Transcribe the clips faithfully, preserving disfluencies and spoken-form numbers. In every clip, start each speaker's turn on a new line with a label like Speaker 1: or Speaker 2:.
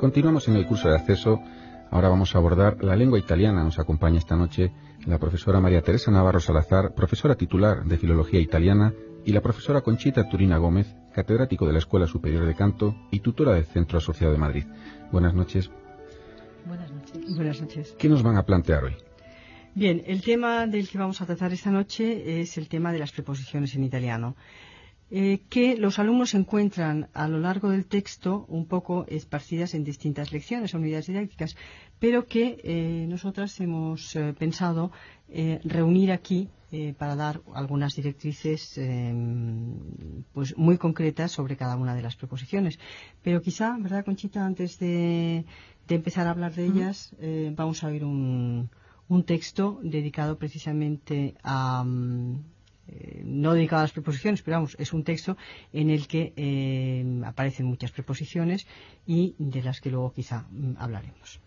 Speaker 1: Continuamos en el curso de acceso. Ahora vamos a abordar la lengua italiana. Nos acompaña esta noche la profesora María Teresa Navarro Salazar, profesora titular de Filología Italiana, y la profesora Conchita Turina Gómez, catedrático de la Escuela Superior de Canto y tutora del Centro Asociado de Madrid. Buenas noches.
Speaker 2: Buenas noches. Buenas noches.
Speaker 1: ¿Qué nos van a plantear hoy?
Speaker 2: Bien, el tema del que vamos a tratar esta noche es el tema de las preposiciones en italiano, eh, que los alumnos encuentran a lo largo del texto un poco esparcidas en distintas lecciones o unidades didácticas, pero que eh, nosotras hemos eh, pensado eh, reunir aquí eh, para dar algunas directrices eh, pues muy concretas sobre cada una de las preposiciones. Pero quizá, ¿verdad, Conchita? Antes de, de empezar a hablar de ellas, eh, vamos a oír un, un texto dedicado precisamente a... Eh, no dedicado a las preposiciones, pero vamos, es un texto en el que eh, aparecen muchas preposiciones y de las que luego quizá mm, hablaremos.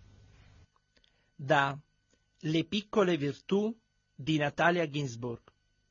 Speaker 3: Da Le piccole virtù di Natalia Ginzburg.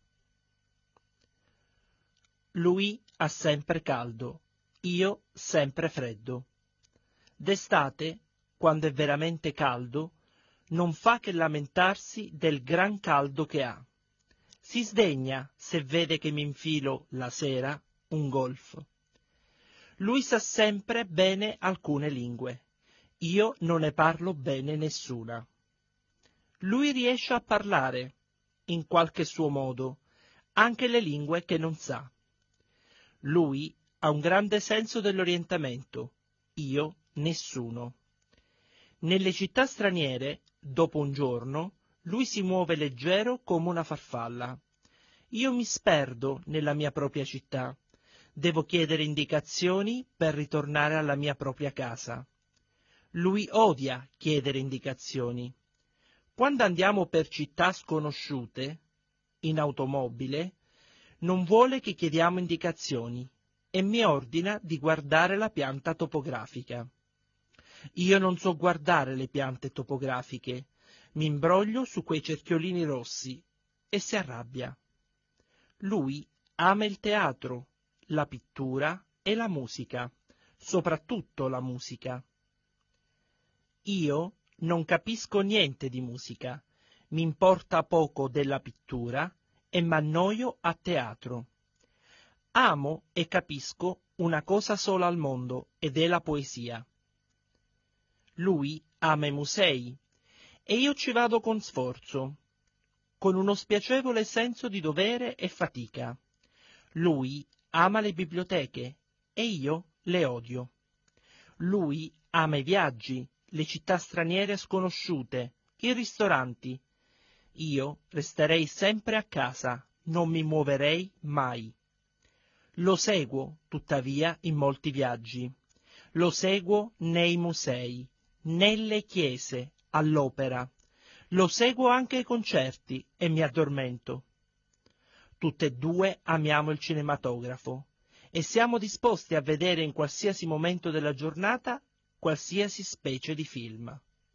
Speaker 3: Lui ha sempre caldo, io sempre freddo. D'estate, quando è veramente caldo, non fa che lamentarsi del gran caldo che ha. Si sdegna se vede che mi infilo la sera un golf. Lui sa sempre bene alcune lingue, io non ne parlo bene nessuna. Lui riesce a parlare, in qualche suo modo, anche le lingue che non sa. Lui ha un grande senso dell'orientamento, io nessuno. Nelle città straniere, dopo un giorno, lui si muove leggero come una farfalla. Io mi sperdo nella mia propria città. Devo chiedere indicazioni per ritornare alla mia propria casa. Lui odia chiedere indicazioni. Quando andiamo per città sconosciute, in automobile, non vuole che chiediamo indicazioni e mi ordina di guardare la pianta topografica. Io non so guardare le piante topografiche. Mi imbroglio su quei cerchiolini rossi e si arrabbia. Lui ama il teatro, la pittura e la musica, soprattutto la musica. Io non capisco niente di musica, mi importa poco della pittura e m'annoio a teatro. Amo e capisco una cosa sola al mondo ed è la poesia. Lui ama i musei. E io ci vado con sforzo, con uno spiacevole senso di dovere e fatica. Lui ama le biblioteche e io le odio. Lui ama i viaggi, le città straniere sconosciute, i ristoranti. Io resterei sempre a casa, non mi muoverei mai. Lo seguo, tuttavia, in molti viaggi. Lo seguo nei musei, nelle chiese, all'opera. Lo seguo anche ai concerti e mi addormento. Tutte e due amiamo il cinematografo e siamo disposti a vedere in qualsiasi momento della giornata qualsiasi specie di film.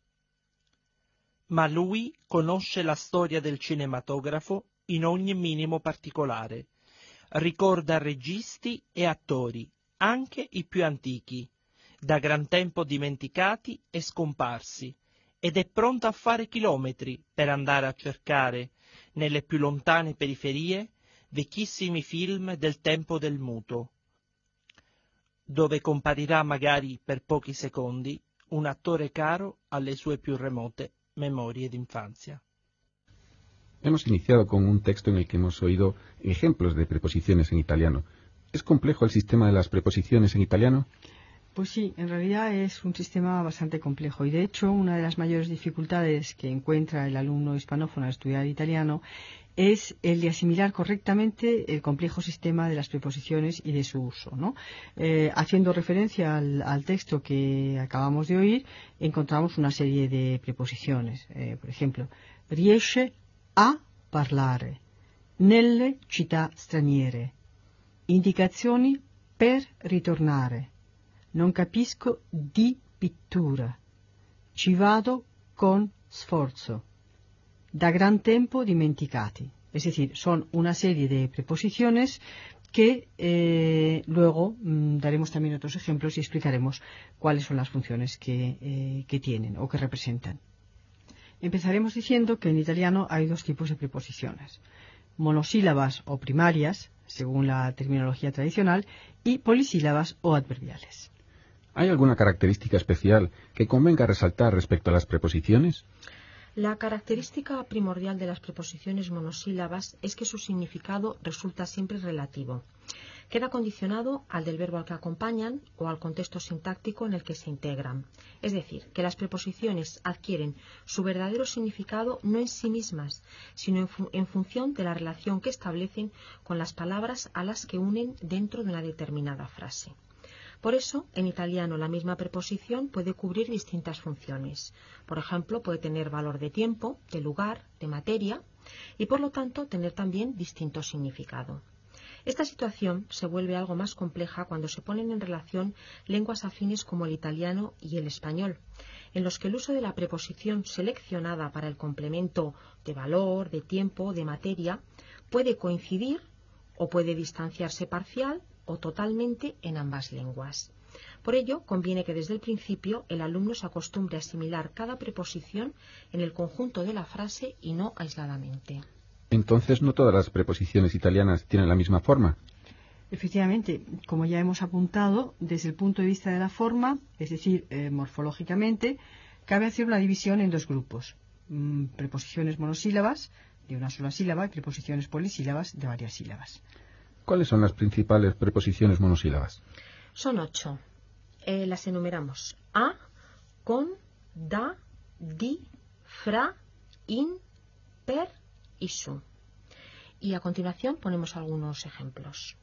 Speaker 3: Ma lui conosce la storia del cinematografo in ogni minimo particolare. Ricorda registi e attori, anche i più antichi, da gran tempo dimenticati e scomparsi, ed è pronto a fare chilometri per andare a cercare, nelle più lontane periferie, vecchissimi film del tempo del muto, dove comparirà magari per pochi secondi un attore caro alle sue più remote memorie d'infanzia.
Speaker 1: Hemos iniciado con un texto en el que hemos oído ejemplos de preposiciones en italiano. ¿Es complejo el sistema de las preposiciones en italiano?
Speaker 2: Pues sí, en realidad es un sistema bastante complejo y de hecho una de las mayores dificultades que encuentra el alumno hispanófono al estudiar italiano es el de asimilar correctamente el complejo sistema de las preposiciones y de su uso, ¿no? Eh, haciendo referencia al, al texto que acabamos de oír, encontramos una serie de preposiciones. Eh, por ejemplo, riesce a parlare, nelle città straniere, indicazioni per ritornare, non capisco di pittura, ci vado con sforzo, da gran tempo dimenticati. Es decir, son una serie de preposiciones que eh, luego mmm, daremos también otros ejemplos y explicaremos cuáles son las funciones que, eh, que tienen o que representan. Empezaremos diciendo que en italiano hay dos tipos de preposiciones: monosílabas o primarias, según la terminología tradicional, y polisílabas o adverbiales.
Speaker 1: ¿Hay alguna característica especial que convenga resaltar respecto a las preposiciones?
Speaker 4: La característica primordial de las preposiciones monosílabas es que su significado resulta siempre relativo. Queda condicionado al del verbo al que acompañan o al contexto sintáctico en el que se integran. Es decir, que las preposiciones adquieren su verdadero significado no en sí mismas, sino en, fu- en función de la relación que establecen con las palabras a las que unen dentro de una determinada frase. Por eso, en italiano la misma preposición puede cubrir distintas funciones. Por ejemplo, puede tener valor de tiempo, de lugar, de materia y, por lo tanto, tener también distinto significado. Esta situación se vuelve algo más compleja cuando se ponen en relación lenguas afines como el italiano y el español, en los que el uso de la preposición seleccionada para el complemento de valor, de tiempo, de materia, puede coincidir o puede distanciarse parcial o totalmente en ambas lenguas. Por ello, conviene que desde el principio el alumno se acostumbre a asimilar cada preposición en el conjunto de la frase y no aisladamente.
Speaker 1: Entonces, ¿no todas las preposiciones italianas tienen la misma forma?
Speaker 2: Efectivamente, como ya hemos apuntado, desde el punto de vista de la forma, es decir, eh, morfológicamente, cabe hacer una división en dos grupos: mm, preposiciones monosílabas de una sola sílaba y preposiciones polisílabas de varias sílabas.
Speaker 1: ¿Cuáles son las principales preposiciones monosílabas?
Speaker 4: Son ocho. Eh, las enumeramos: a, con, da, di, fra, in, per y su. Y a continuación ponemos algunos ejemplos.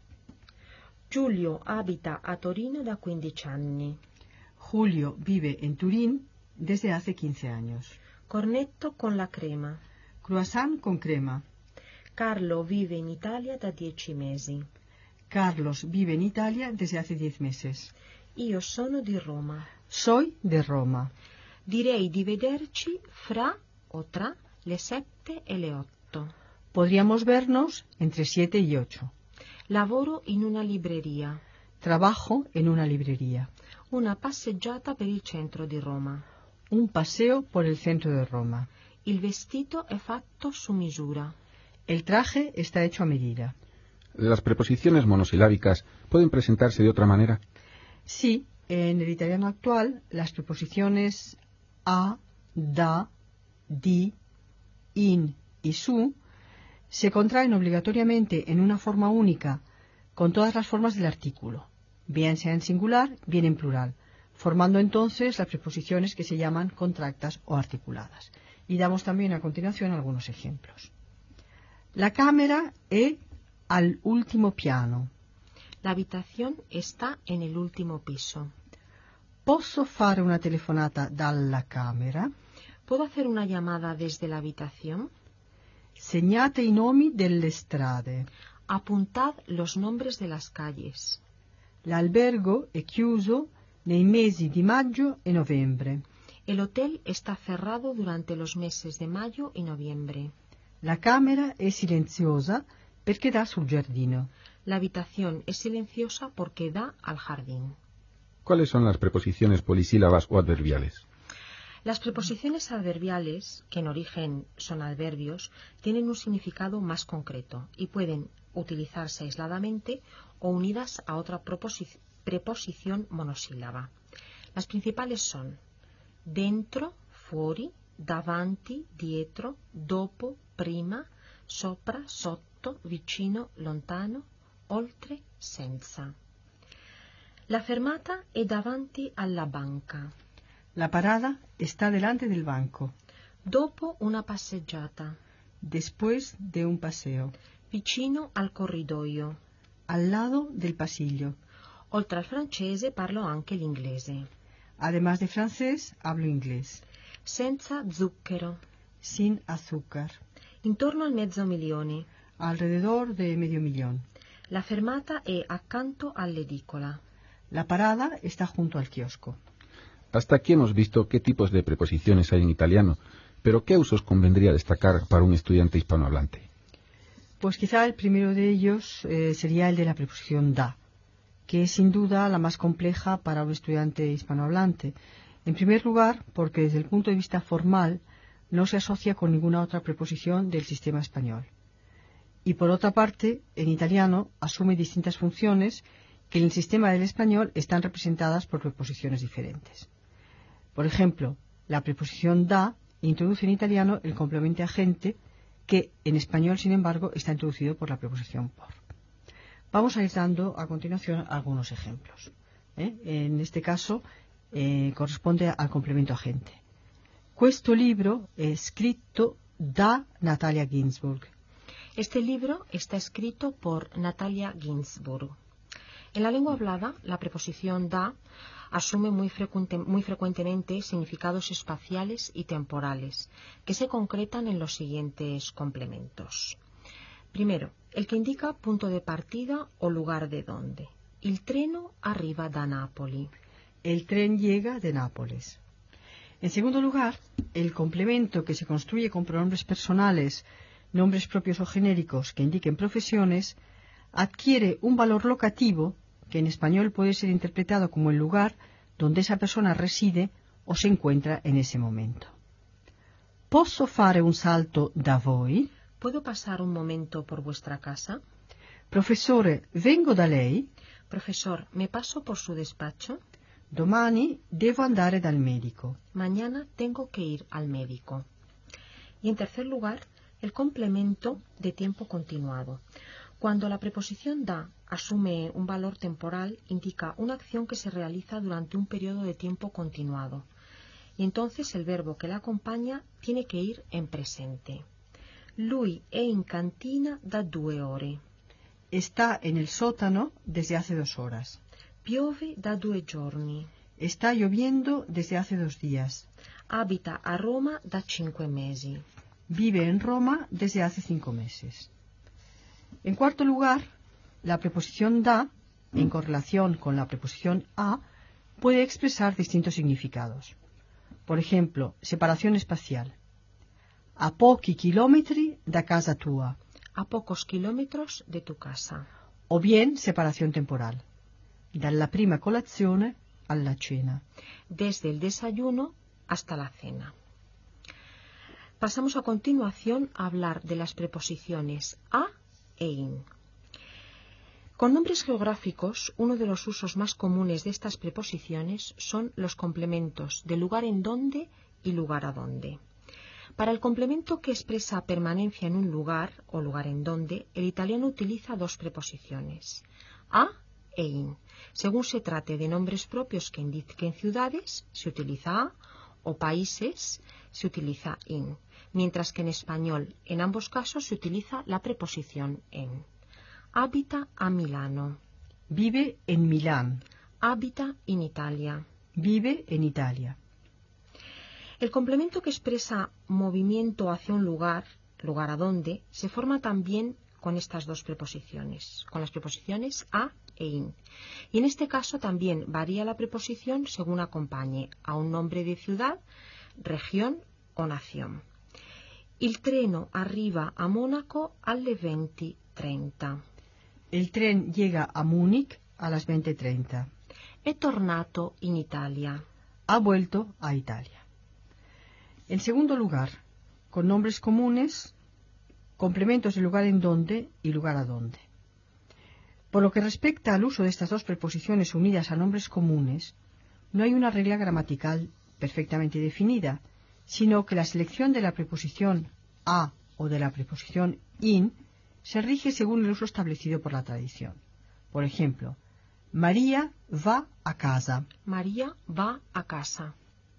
Speaker 4: Giulio abita a Torino da quindici anni.
Speaker 2: Julio vive en Turín desde hace quince años.
Speaker 4: Cornetto con la crema.
Speaker 2: Croissant con crema.
Speaker 4: Carlo vive in Italia da dieci mesi.
Speaker 2: Carlos vive en Italia desde hace diez meses.
Speaker 4: Io sono di Roma.
Speaker 2: Soy de Roma.
Speaker 4: Direi di vederci fra o tra le sette e le otto.
Speaker 2: Podríamos vernos entre siete y ocho.
Speaker 4: Lavoro in una libreria.
Speaker 2: Trabajo en una librería.
Speaker 4: Una passeggiata per il centro di Roma.
Speaker 2: Un paseo por el centro de Roma.
Speaker 4: Il vestito è fatto su misura.
Speaker 2: El traje está hecho a medida.
Speaker 1: ¿Las preposiciones monosilábicas pueden presentarse de otra manera?
Speaker 2: Sí, en el italiano actual, las preposiciones a, da, di, in y su se contraen obligatoriamente en una forma única con todas las formas del artículo, bien sea en singular, bien en plural, formando entonces las preposiciones que se llaman contractas o articuladas. Y damos también a continuación algunos ejemplos. La camera è al último piano.
Speaker 4: La habitación está en el último piso.
Speaker 2: Posso fare una telefonata dalla camera?
Speaker 4: ¿Puedo hacer una llamada desde la habitación?
Speaker 2: Segnate i nomi delle strade.
Speaker 4: Apuntad los nombres de las calles.
Speaker 2: L'albergo è chiuso nei mesi di maggio e novembre.
Speaker 4: El hotel está cerrado durante los meses de mayo y noviembre.
Speaker 2: La camera è silenziosa perché dà sul giardino.
Speaker 4: La habitación es silenciosa porque da al jardín.
Speaker 1: ¿Cuáles son las preposiciones polisílabas o adverbiales?
Speaker 4: Las preposiciones adverbiales, que en origen son adverbios, tienen un significado más concreto y pueden utilizarse aisladamente o unidas a otra preposición monosílaba. Las principales son dentro, fuori, davanti, dietro, dopo, prima, sopra, sotto, vicino, lontano, oltre, senza. La fermata è davanti alla banca.
Speaker 2: La parada está delante del banco.
Speaker 4: Dopo una passeggiata.
Speaker 2: Después de un paseo.
Speaker 4: Vicino al corridoio.
Speaker 2: Al lado del pasillo.
Speaker 4: Oltre al francese parlo anche l'inglese.
Speaker 2: Además de francés, hablo inglés.
Speaker 4: Senza zucchero.
Speaker 2: Sin azúcar.
Speaker 4: Intorno al mezzo milione.
Speaker 2: Alrededor de medio millón.
Speaker 4: La fermata è accanto all'edicola.
Speaker 2: La parada está junto al kiosco.
Speaker 1: Hasta aquí hemos visto qué tipos de preposiciones hay en italiano, pero ¿qué usos convendría destacar para un estudiante hispanohablante?
Speaker 2: Pues quizá el primero de ellos eh, sería el de la preposición da, que es sin duda la más compleja para un estudiante hispanohablante. En primer lugar, porque desde el punto de vista formal no se asocia con ninguna otra preposición del sistema español. Y por otra parte, en italiano asume distintas funciones que en el sistema del español están representadas por preposiciones diferentes. Por ejemplo, la preposición da introduce en italiano el complemento agente, que en español, sin embargo, está introducido por la preposición por. Vamos a ir dando a continuación algunos ejemplos. ¿eh? En este caso, eh, corresponde al complemento agente. Questo libro è scritto da Natalia Ginzburg.
Speaker 4: Este libro está escrito por Natalia Ginzburg. En la lengua hablada, la preposición da asume muy, frecuente, muy frecuentemente significados espaciales y temporales, que se concretan en los siguientes complementos. Primero, el que indica punto de partida o lugar de donde. Il treno arriva da Napoli.
Speaker 2: El tren llega de Nápoles. En segundo lugar, el complemento que se construye con pronombres personales, nombres propios o genéricos que indiquen profesiones, adquiere un valor locativo que en español puede ser interpretado como el lugar donde esa persona reside o se encuentra en ese momento. Posso fare un salto da voi?
Speaker 4: ¿Puedo pasar un momento por vuestra casa?
Speaker 2: Professore, vengo da lei?
Speaker 4: Profesor, ¿me paso por su despacho?
Speaker 2: Domani devo andare dal medico.
Speaker 4: Mañana tengo que ir al médico. Y en tercer lugar, el complemento de tiempo continuado. Cuando la preposición da asume un valor temporal, indica una acción que se realiza durante un periodo de tiempo continuado. Y entonces el verbo que la acompaña tiene que ir en presente. Lui è in cantina da due ore.
Speaker 2: Está en el sótano desde hace dos horas.
Speaker 4: Piove da due giorni.
Speaker 2: Está lloviendo desde hace dos días.
Speaker 4: Abita a Roma da cinque mesi.
Speaker 2: Vive en Roma desde hace cinco meses. En cuarto lugar, la preposición da, en correlación con la preposición a, puede expresar distintos significados. Por ejemplo, separación espacial. A pochi chilometri da casa tua.
Speaker 4: A pocos kilómetros de tu casa.
Speaker 2: O bien separación temporal. Dalla prima colazione alla cena.
Speaker 4: Desde el desayuno hasta la cena. Pasamos a continuación a hablar de las preposiciones a e in. Con nombres geográficos, uno de los usos más comunes de estas preposiciones son los complementos de lugar en donde y lugar a donde. Para el complemento que expresa permanencia en un lugar o lugar en donde, el italiano utiliza dos preposiciones, a e in. Según se trate de nombres propios que indiquen ciudades, se utiliza a, o países, se utiliza in, mientras que en español, en ambos casos, se utiliza la preposición en. Abita a Milano.
Speaker 2: Vive en Milán.
Speaker 4: Abita in Italia.
Speaker 2: Vive en Italia.
Speaker 4: El complemento que expresa movimiento hacia un lugar, lugar a donde, se forma también con estas dos preposiciones, con las preposiciones a e in. Y en este caso también varía la preposición según acompañe a un nombre de ciudad, región o nación. Il treno arriva a Mónaco alle venti trenta.
Speaker 2: El tren llega a Múnich a las veinte treinta.
Speaker 4: È tornato in Italia.
Speaker 2: Ha vuelto a Italia. En segundo lugar, con nombres comunes, complementos de lugar en donde y lugar a donde. Por lo que respecta al uso de estas dos preposiciones unidas a nombres comunes, no hay una regla gramatical perfectamente definida, sino que la selección de la preposición a o de la preposición in se rige según el uso establecido por la tradición. Por ejemplo, María va a casa.
Speaker 4: María va a casa.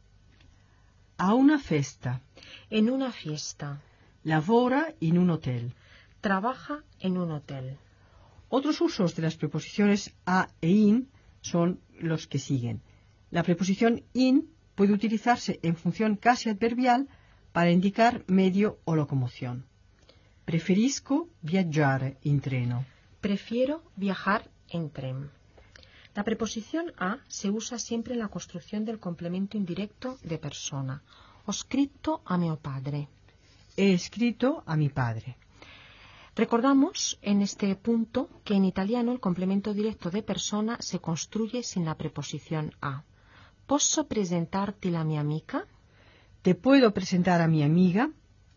Speaker 2: A una festa.
Speaker 4: En una fiesta.
Speaker 2: Lavora in un hotel.
Speaker 4: Trabaja en un hotel.
Speaker 2: Otros usos de las preposiciones a e in son los que siguen. La preposición in puede utilizarse en función casi adverbial para indicar medio o locomoción. Preferisco viaggiare in treno.
Speaker 4: Prefiero viajar en tren. La preposición a se usa siempre en la construcción del complemento indirecto de persona. Ho scritto a mio padre.
Speaker 2: He escrito a mi padre.
Speaker 4: Recordamos en este punto que en italiano el complemento directo de persona se construye sin la preposición a. ¿Posso presentarti la mia amica?
Speaker 2: ¿Te puedo presentar a mi amiga?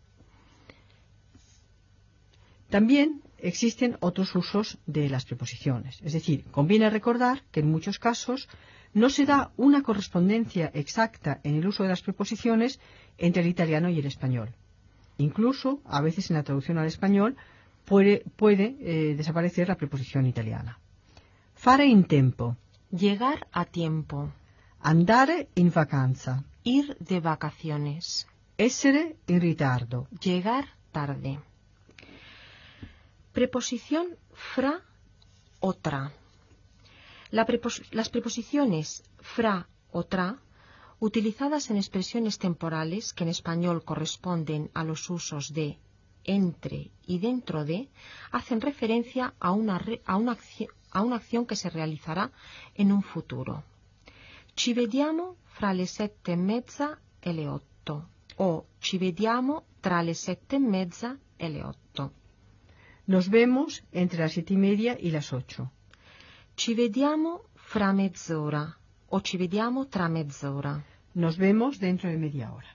Speaker 2: También existen otros usos de las preposiciones. Es decir, conviene recordar que en muchos casos no se da una correspondencia exacta en el uso de las preposiciones entre el italiano y el español. Incluso, a veces en la traducción al español, puede, puede eh, desaparecer la preposición italiana. Fare in tempo.
Speaker 4: Llegar a tiempo.
Speaker 2: Andare in vacanza.
Speaker 4: Ir de vacaciones.
Speaker 2: Essere in ritardo.
Speaker 4: Llegar tarde. Preposición fra o tra. La prepos- las preposiciones fra o tra, utilizadas en expresiones temporales que en español corresponden a los usos de entre y dentro de, hacen referencia a una, re- a una, acci- a una acción que se realizará en un futuro. Ci vediamo fra le sette e mezza e le otto o ci vediamo tra le sette e mezza e le otto.
Speaker 2: Nos vemos entre las siete y media y las ocho.
Speaker 4: Ci vediamo fra mezz'ora o ci vediamo tra mezz'ora.
Speaker 2: Nos vemos dentro de media hora.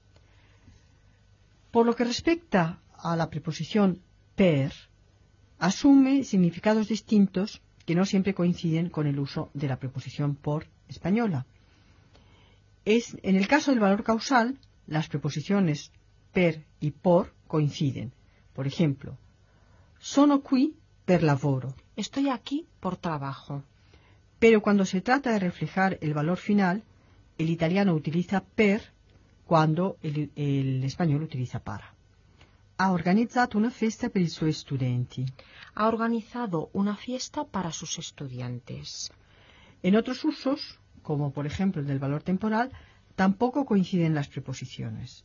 Speaker 2: Por lo que respecta a la preposición per, asume significados distintos que no siempre coinciden con el uso de la preposición por española. Es, en el caso del valor causal, las preposiciones per y por coinciden. Por ejemplo, sono qui per lavoro.
Speaker 4: Estoy aquí por trabajo.
Speaker 2: Pero cuando se trata de reflejar el valor final, el italiano utiliza per cuando el, el español utiliza para. Ha organizzato una festa per i suoi studenti.
Speaker 4: Ha organizado una fiesta para sus estudiantes.
Speaker 2: En otros usos, como por ejemplo el del valor temporal, tampoco coinciden las preposiciones.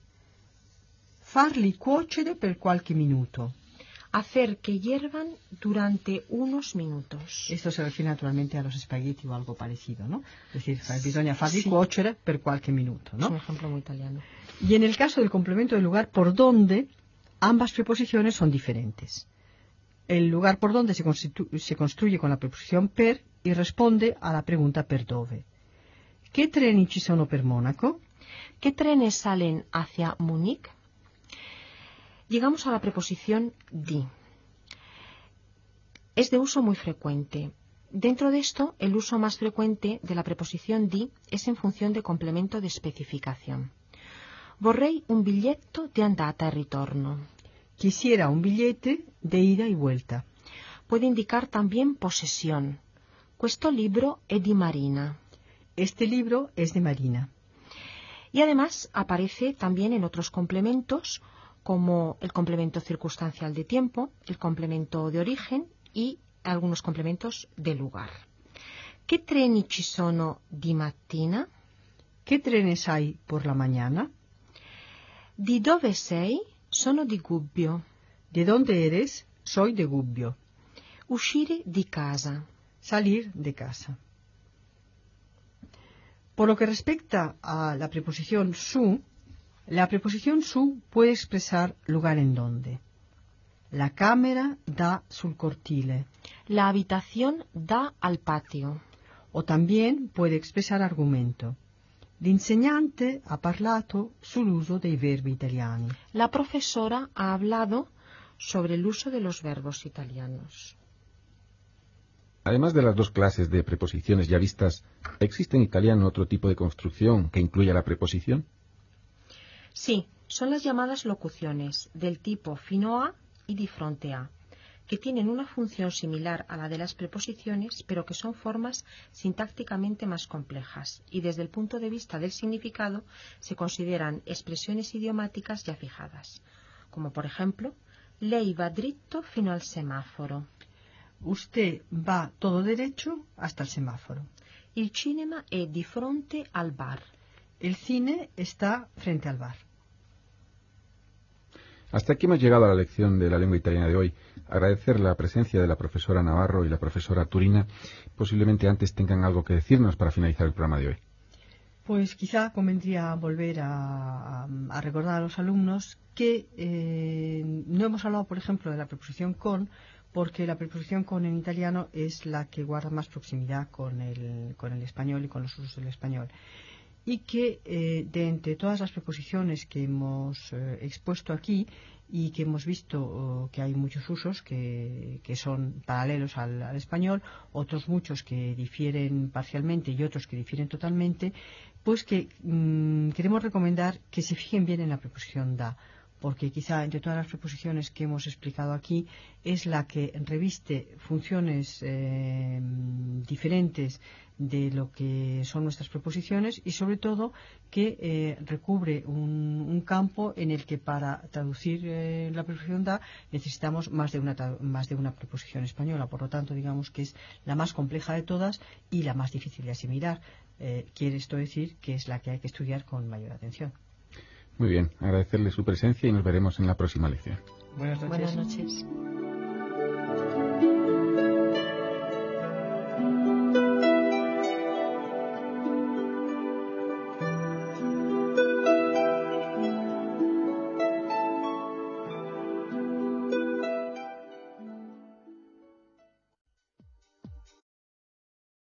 Speaker 2: Farli cuocere per qualche minuto.
Speaker 4: Hacer que hiervan durante unos minutos.
Speaker 2: Esto se refiere naturalmente a los espagueti o algo parecido, ¿no? Es decir, bisogna farli
Speaker 4: Sí.
Speaker 2: cuocere per qualche minuto,
Speaker 4: Es
Speaker 2: ¿no?
Speaker 4: un ejemplo muy italiano.
Speaker 2: Y en el caso del complemento del lugar por donde, ambas preposiciones son diferentes. El lugar por donde se, constitu- se construye con la preposición per y responde a la pregunta per dove. ¿Qué treni ci sono per Mónaco?
Speaker 4: ¿Qué trenes salen hacia Múnich? Llegamos a la preposición di. Es de uso muy frecuente. Dentro de esto, el uso más frecuente de la preposición di es en función de complemento de especificación. Vorrei un biglietto di andata e ritorno.
Speaker 2: Quisiera un billete de ida y vuelta.
Speaker 4: Puede indicar también posesión. Questo libro è di Marina.
Speaker 2: Este libro es de Marina.
Speaker 4: Y además aparece también en otros complementos, como el complemento circunstancial de tiempo, el complemento de origen y algunos complementos de lugar. ¿Qué treni ci sono di mattina?
Speaker 2: ¿Qué trenes hay por la mañana?
Speaker 4: Di dove sei? Sono di Gubbio.
Speaker 2: ¿De dónde eres? Soy de Gubbio.
Speaker 4: Uscire di casa.
Speaker 2: Salir de casa. Por lo que respecta a la preposición su, la preposición su puede expresar lugar en donde. La camera da sul cortile.
Speaker 4: La habitación da al patio.
Speaker 2: O también puede expresar argumento. L'insegnante ha parlato sull'uso dei verbi italiani.
Speaker 4: La profesora ha hablado sobre el uso de los verbos italianos.
Speaker 1: Además de las dos clases de preposiciones ya vistas, ¿existe en italiano otro tipo de construcción que incluya la preposición?
Speaker 4: Sí, son las llamadas locuciones del tipo fino a y di fronte a, que tienen una función similar a la de las preposiciones, pero que son formas sintácticamente más complejas y desde el punto de vista del significado se consideran expresiones idiomáticas ya fijadas, como por ejemplo, lei va dritto fino al semáforo.
Speaker 2: Usted va todo derecho hasta el semáforo.
Speaker 4: Il cinema è di fronte al bar.
Speaker 2: El cine está frente al bar.
Speaker 1: Hasta aquí hemos llegado a la lección de la lengua italiana de hoy. Agradecer la presencia de la profesora Navarro y la profesora Turina. Posiblemente antes tengan algo que decirnos para finalizar el programa de hoy.
Speaker 2: Pues quizá convendría volver a, a, a recordar a los alumnos que eh, no no hemos hablado, por ejemplo, de la preposición con, porque la preposición con en italiano es la que guarda más proximidad con el, con el español y con los usos del español. Y que eh, de entre todas las preposiciones que hemos eh, expuesto aquí y que hemos visto oh, que hay muchos usos que, que son paralelos al, al español, otros muchos que difieren parcialmente y otros que difieren totalmente, pues que mmm, queremos recomendar que se fijen bien en la preposición da, porque quizá entre todas las preposiciones que hemos explicado aquí es la que reviste funciones eh, diferentes de lo que son nuestras preposiciones y sobre todo que eh, recubre un, un campo en el que para traducir eh, la preposición da necesitamos más de una más de una preposición española, por lo tanto digamos que es la más compleja de todas y la más difícil de asimilar. Eh, quiere esto decir que es la que hay que estudiar con mayor atención.
Speaker 1: Muy bien, agradecerle su presencia y nos veremos en la próxima lección.
Speaker 2: Buenas noches.
Speaker 4: Buenas noches.